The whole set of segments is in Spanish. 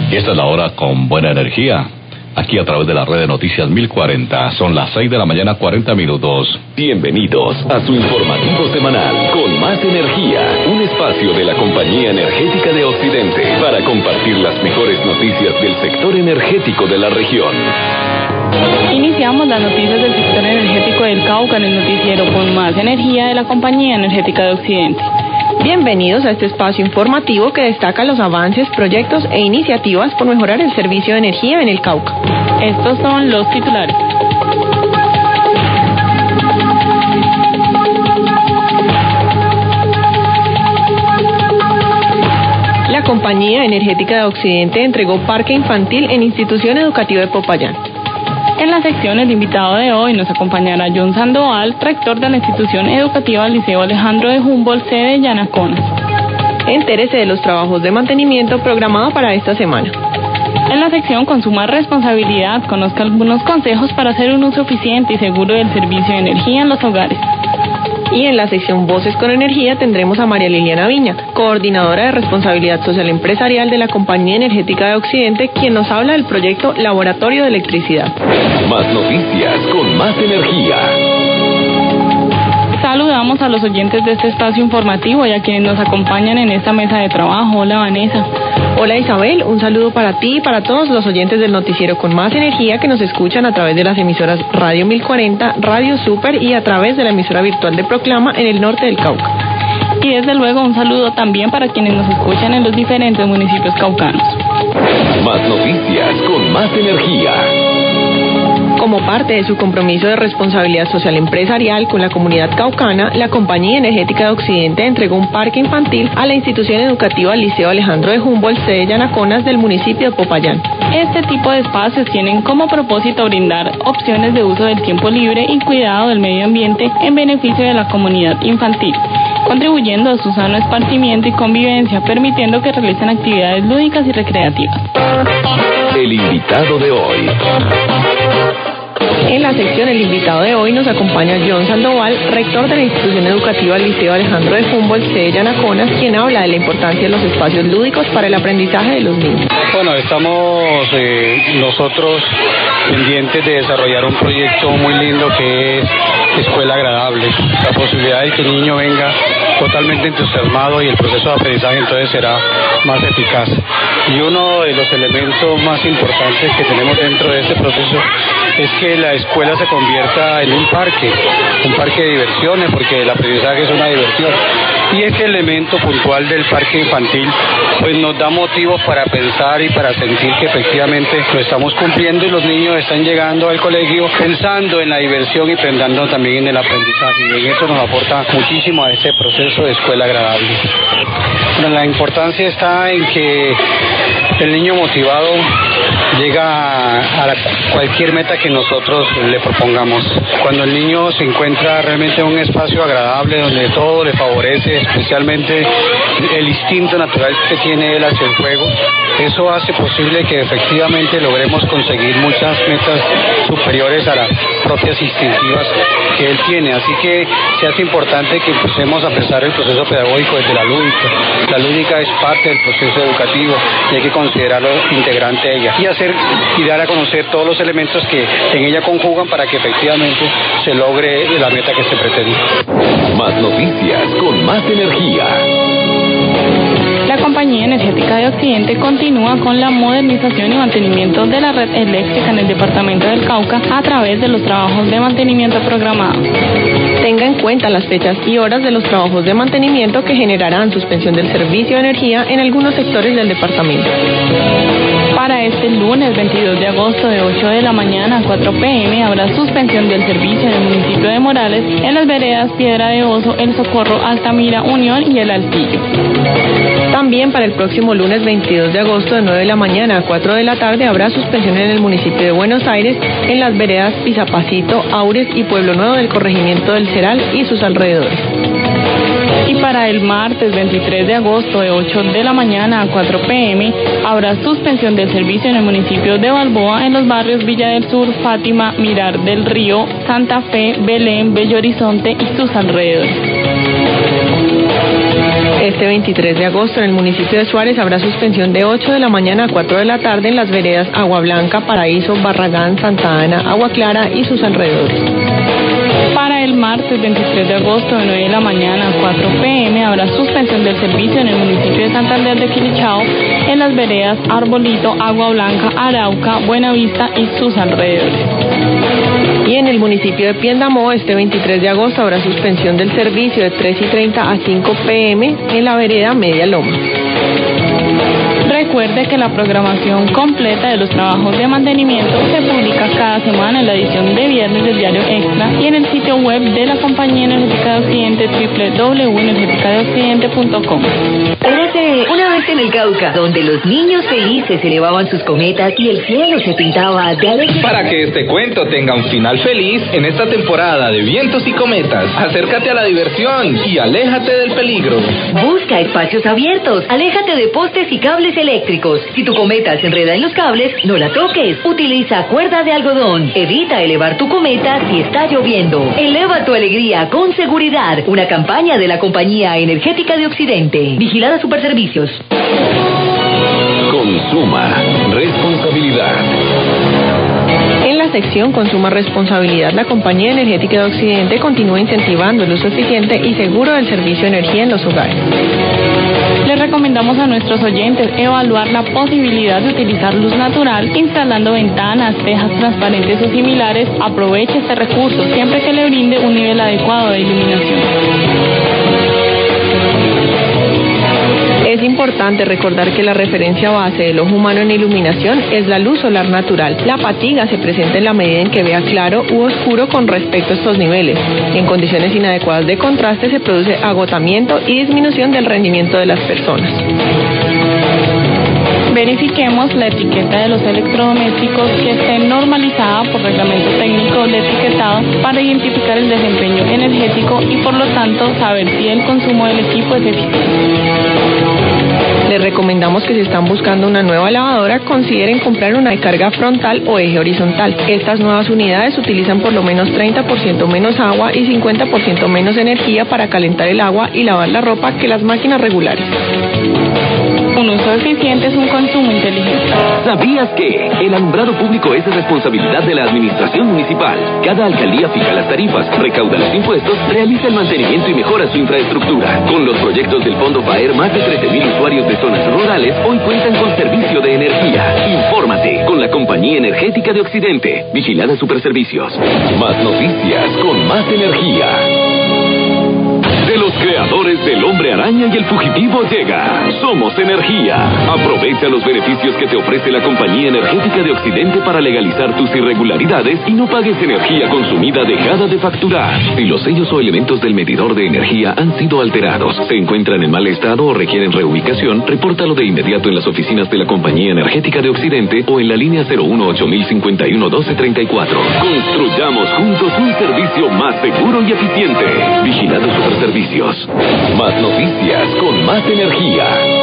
Esta es la hora con buena energía. Aquí a través de la red de noticias 1040. Son las 6 de la mañana, 40 minutos. Bienvenidos a su informativo semanal con más energía. Un espacio de la Compañía Energética de Occidente para compartir las mejores noticias del sector energético de la región. Iniciamos las noticias del sector energético del Cauca en el noticiero con más energía de la Compañía Energética de Occidente. Bienvenidos a este espacio informativo que destaca los avances, proyectos e iniciativas por mejorar el servicio de energía en el Cauca. Estos son los titulares. La Compañía Energética de Occidente entregó parque infantil en institución educativa de Popayán. En la sección El invitado de hoy nos acompañará John Sandoval, rector de la institución educativa Liceo Alejandro de Humboldt, sede de Yanaconas. Entérese de los trabajos de mantenimiento programados para esta semana. En la sección Consuma Responsabilidad, conozca algunos consejos para hacer un uso eficiente y seguro del servicio de energía en los hogares. Y en la sección Voces con Energía tendremos a María Liliana Viña, coordinadora de Responsabilidad Social Empresarial de la Compañía Energética de Occidente, quien nos habla del proyecto Laboratorio de Electricidad. Más noticias con más energía. Saludamos a los oyentes de este espacio informativo y a quienes nos acompañan en esta mesa de trabajo. Hola, Vanessa. Hola, Isabel. Un saludo para ti y para todos los oyentes del noticiero con más energía que nos escuchan a través de las emisoras Radio 1040, Radio Super y a través de la emisora virtual de Proclama en el norte del Cauca. Y desde luego un saludo también para quienes nos escuchan en los diferentes municipios caucanos. Más noticias con más energía. Como parte de su compromiso de responsabilidad social empresarial con la comunidad caucana, la Compañía Energética de Occidente entregó un parque infantil a la institución educativa Liceo Alejandro de Humboldt, sede de Yanaconas del municipio de Popayán. Este tipo de espacios tienen como propósito brindar opciones de uso del tiempo libre y cuidado del medio ambiente en beneficio de la comunidad infantil, contribuyendo a su sano esparcimiento y convivencia, permitiendo que realicen actividades lúdicas y recreativas. El invitado de hoy. En la sección El invitado de hoy nos acompaña John Sandoval, rector de la institución educativa Liceo Alejandro de Humboldt, sede de Yanaconas, quien habla de la importancia de los espacios lúdicos para el aprendizaje de los niños. Bueno, estamos nosotros pendientes de desarrollar un proyecto muy lindo que es Escuela Agradable. La posibilidad de que el niño venga totalmente entusiasmado y el proceso de aprendizaje entonces será más eficaz. Y uno de los elementos más importantes que tenemos dentro de este proceso es que la escuela se convierta en un parque de diversiones, porque el aprendizaje es una diversión. Y este elemento puntual del parque infantil pues nos da motivos para pensar y para sentir que efectivamente lo estamos cumpliendo y los niños están llegando al colegio pensando en la diversión y pensando también en el aprendizaje, y en eso nos aporta muchísimo a este proceso de escuela agradable. Bueno, la importancia está en que el niño motivado llega a cualquier meta que nosotros le propongamos. Cuando el niño se encuentra realmente en un espacio agradable donde todo le favorece, especialmente el instinto natural que tiene él hacia el juego, eso hace posible que efectivamente logremos conseguir muchas metas superiores a las propias instintivas que él tiene. Así que se hace importante que empecemos a pensar el proceso pedagógico desde la lúdica. La lúdica es parte del proceso educativo y hay que considerarlo integrante de ella y dar a conocer todos los elementos que en ella conjugan para que efectivamente se logre la meta que se pretende. Más noticias con más energía. La Compañía Energética de Occidente continúa con la modernización y mantenimiento de la red eléctrica en el departamento del Cauca a través de los trabajos de mantenimiento programados. Tenga en cuenta las fechas y horas de los trabajos de mantenimiento que generarán suspensión del servicio de energía en algunos sectores del departamento. Para este lunes 22 de agosto de 8 de la mañana a 4 p.m. habrá suspensión del servicio en el municipio de Morales, en las veredas Piedra de Oso, El Socorro, Altamira, Unión y El Altillo. También para el próximo lunes 22 de agosto de 9 de la mañana a 4 de la tarde habrá suspensión en el municipio de Buenos Aires, en las veredas Pisapacito, Aures y Pueblo Nuevo del corregimiento del Ceral y sus alrededores. Y para el martes 23 de agosto de 8 de la mañana a 4 p.m. habrá suspensión del servicio en el municipio de Balboa, en los barrios Villa del Sur, Fátima, Mirar del Río, Santa Fe, Belén, Bello Horizonte y sus alrededores. Este 23 de agosto en el municipio de Suárez habrá suspensión de 8 de la mañana a 4 de la tarde en las veredas Agua Blanca, Paraíso, Barragán, Santa Ana, Agua Clara y sus alrededores. Para el martes 23 de agosto de 9 de la mañana a 4 p.m. habrá suspensión del servicio en el municipio de Santander de Quilichao en las veredas Arbolito, Agua Blanca, Arauca, Buenavista y sus alrededores. Y en el municipio de Piendamó, este 23 de agosto habrá suspensión del servicio de 3:30 a 5 p.m. en la vereda Media Loma. Recuerde que la programación completa de los trabajos de mantenimiento se publica cada semana en la edición de viernes del Diario Extra y en el sitio web de la Compañía Energética de Occidente, www.energeticadeoccidente.com. Érase una vez en el Cauca, donde los niños felices elevaban sus cometas y el cielo se pintaba de alegría. Para que este cuento tenga un final feliz en esta temporada de vientos y cometas, acércate a la diversión y aléjate del peligro. Busca espacios abiertos, aléjate de postes y cables eléctricos. Si tu cometa se enreda en los cables, no la toques. Utiliza cuerda de algodón. Evita elevar tu cometa si está lloviendo. Eleva tu alegría con seguridad. Una campaña de la Compañía Energética de Occidente. Vigilada Superservicios. Consuma responsabilidad. En la sección Consuma Responsabilidad, la Compañía Energética de Occidente continúa incentivando el uso eficiente y seguro del servicio de energía en los hogares. Les recomendamos a nuestros oyentes evaluar la posibilidad de utilizar luz natural instalando ventanas, tejas transparentes o similares. Aproveche este recurso siempre que le brinde un nivel adecuado de iluminación. Es importante recordar que la referencia base del ojo humano en iluminación es la luz solar natural. La fatiga se presenta en la medida en que vea claro u oscuro con respecto a estos niveles. En condiciones inadecuadas de contraste se produce agotamiento y disminución del rendimiento de las personas. Verifiquemos la etiqueta de los electrodomésticos que esté normalizada por reglamento técnico de etiquetado para identificar el desempeño energético y por lo tanto saber si el consumo del equipo es eficiente. Les recomendamos que si están buscando una nueva lavadora, consideren comprar una de carga frontal o eje horizontal. Estas nuevas unidades utilizan por lo menos 30% menos agua y 50% menos energía para calentar el agua y lavar la ropa que las máquinas regulares. Un uso eficiente es un consumo inteligente. ¿Sabías que el alumbrado público es de responsabilidad de la administración municipal? Cada alcaldía fija las tarifas, recauda los impuestos, realiza el mantenimiento y mejora su infraestructura. Con los proyectos del Fondo FAER, más de 13.000 usuarios de zonas rurales hoy cuentan con servicio de energía. Infórmate con la Compañía Energética de Occidente. Vigilada Superservicios. Más noticias con más energía. De los creadores del Hombre Araña y el Fugitivo llega Somos Energía. Aprovecha los beneficios que te ofrece la Compañía Energética de Occidente para legalizar tus irregularidades y no pagues energía consumida dejada de facturar. Si los sellos o elementos del medidor de energía han sido alterados, se encuentran en mal estado o requieren reubicación, repórtalo de inmediato en las oficinas de la Compañía Energética de Occidente o en la línea 018-051-1234. Construyamos juntos un servicio más seguro y eficiente. Vigilado Superservicios. Más noticias con más energía.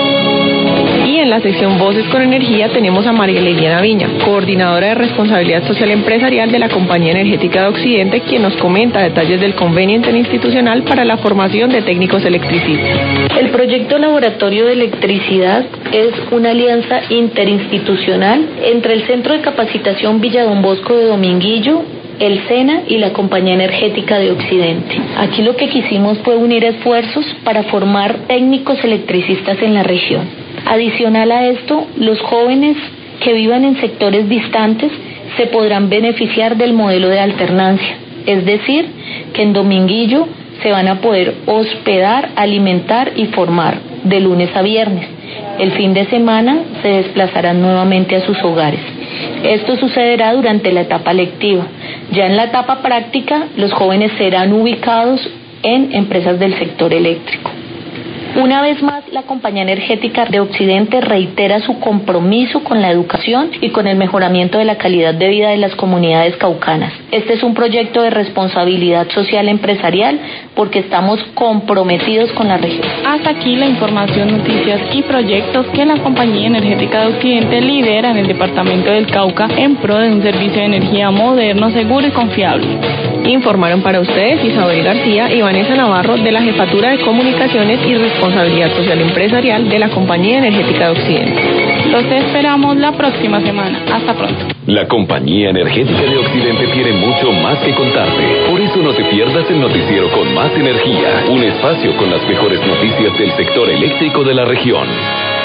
Y en la sección Voces con Energía tenemos a María Liliana Viña, coordinadora de Responsabilidad Social Empresarial de la Compañía Energética de Occidente, quien nos comenta detalles del convenio interinstitucional para la formación de técnicos electricistas. El proyecto Laboratorio de Electricidad es una alianza interinstitucional entre el Centro de Capacitación Villa Don Bosco de Dominguillo, el SENA y la Compañía Energética de Occidente. Aquí lo que quisimos fue unir esfuerzos para formar técnicos electricistas en la región. Adicional a esto, los jóvenes que vivan en sectores distantes se podrán beneficiar del modelo de alternancia, es decir, que en Dominguillo se van a poder hospedar, alimentar y formar de lunes a viernes. El fin de semana se desplazarán nuevamente a sus hogares. Esto sucederá durante la etapa lectiva. Ya en la etapa práctica, los jóvenes serán ubicados en empresas del sector eléctrico. Una vez más, la Compañía Energética de Occidente reitera su compromiso con la educación y con el mejoramiento de la calidad de vida de las comunidades caucanas. Este es un proyecto de responsabilidad social empresarial porque estamos comprometidos con la región. Hasta aquí la información, noticias y proyectos que la Compañía Energética de Occidente lidera en el departamento del Cauca en pro de un servicio de energía moderno, seguro y confiable. Informaron para ustedes Isabel García y Vanessa Navarro de la Jefatura de Comunicaciones y Responsabilidad Social Empresarial de la Compañía Energética de Occidente. Los esperamos la próxima semana. Hasta pronto. La Compañía Energética de Occidente tiene mucho más que contarte. Por eso no te pierdas el noticiero con más energía. Un espacio con las mejores noticias del sector eléctrico de la región.